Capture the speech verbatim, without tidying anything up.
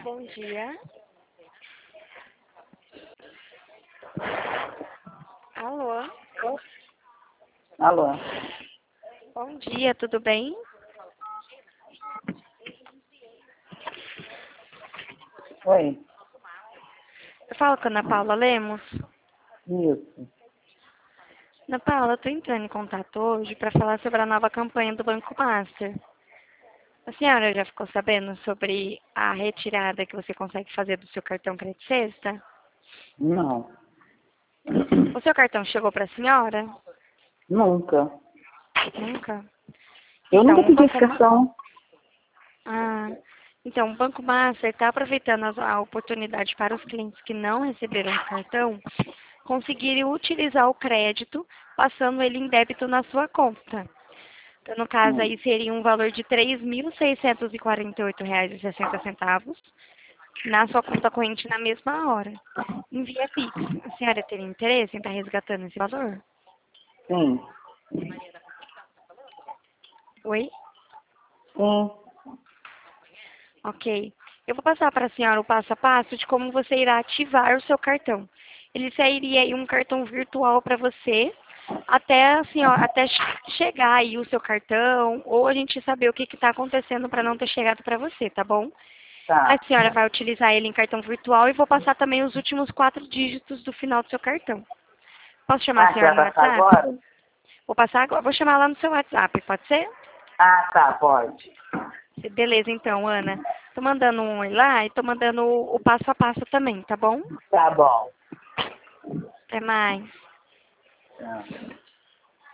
bom dia. Alô? Alô? Bom dia, tudo bem? Oi? Eu falo com a Ana Paula Lemos. Isso. Ana Paula, eu tô entrando em contato hoje para falar sobre a nova campanha do Banco Master. A senhora já ficou sabendo sobre a retirada que você consegue fazer do seu cartão Crédito Sexta? Não. O seu cartão chegou para a senhora? Nunca. Nunca? Eu Então, nunca o pedi Banco esse cartão. Ah, então, o Banco Master está aproveitando as- a oportunidade para os clientes que não receberam o cartão conseguirem utilizar o crédito, passando ele em débito na sua conta. Então, no caso, Hum. aí seria um valor de três mil seiscentos e quarenta e oito reais e sessenta centavos na sua conta corrente na mesma hora. Em via Pix. A senhora teria interesse em estar resgatando esse valor? Sim. Oi? Sim. Ok. Eu vou passar para a senhora o passo a passo de como você irá ativar o seu cartão. Ele sairia aí um cartão virtual para você, até, a senhora, até che- chegar aí o seu cartão, ou a gente saber o que está acontecendo para não ter chegado para você, tá bom? A Tá. senhora vai utilizar ele em cartão virtual e vou passar também os últimos quatro dígitos do final do seu cartão. Posso chamar a Ah, você senhora vai no passar WhatsApp? agora? Vou passar agora, vou chamar lá no seu WhatsApp, pode ser? Ah, tá, pode. Beleza, então, Ana. Tô mandando um oi lá e tô mandando o, o passo a passo também, tá bom? Tá bom. Até mais. Tá.